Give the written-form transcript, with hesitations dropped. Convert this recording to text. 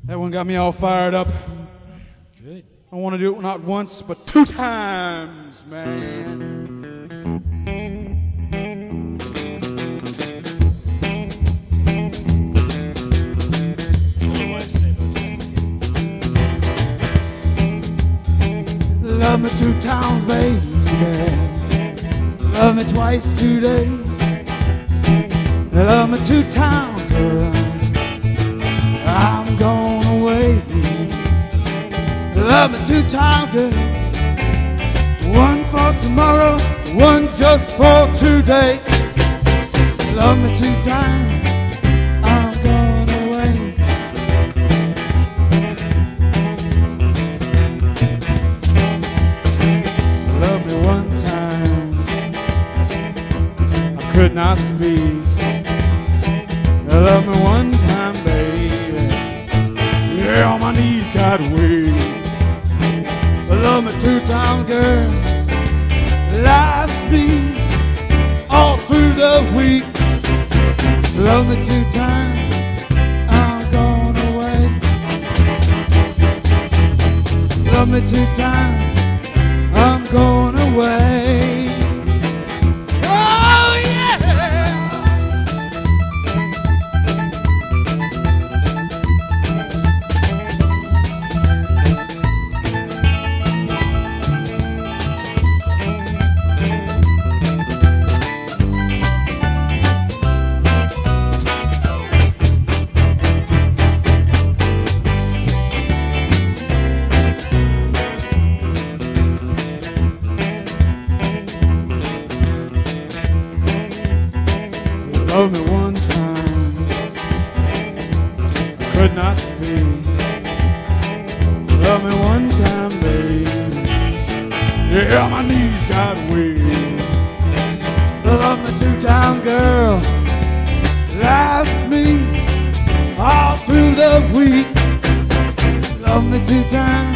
That one got me all fired up. Good. I want to do it not once, but 2 times, man. Love me 2 times, baby. Love me twice today. Love me 2 times, girl. I'm going away. Love me 2 times, girl. 1 for tomorrow, 1 just for today. Love me 2 times. I'm going away. Love me 1 time. I could not speak. Love me 1 time, baby. Yeah, on my knees got weak. Love me 2 times, girl. Last me all through the week. Love me 2 times. I'm going away. Love me 2 times. I'm going away. Oh yeah. Love me 1 time, I could not speak. Love me 1 time, baby. Yeah, my knees got weak. Love me 2 times, girl. Last me all through the week. Love me 2 times.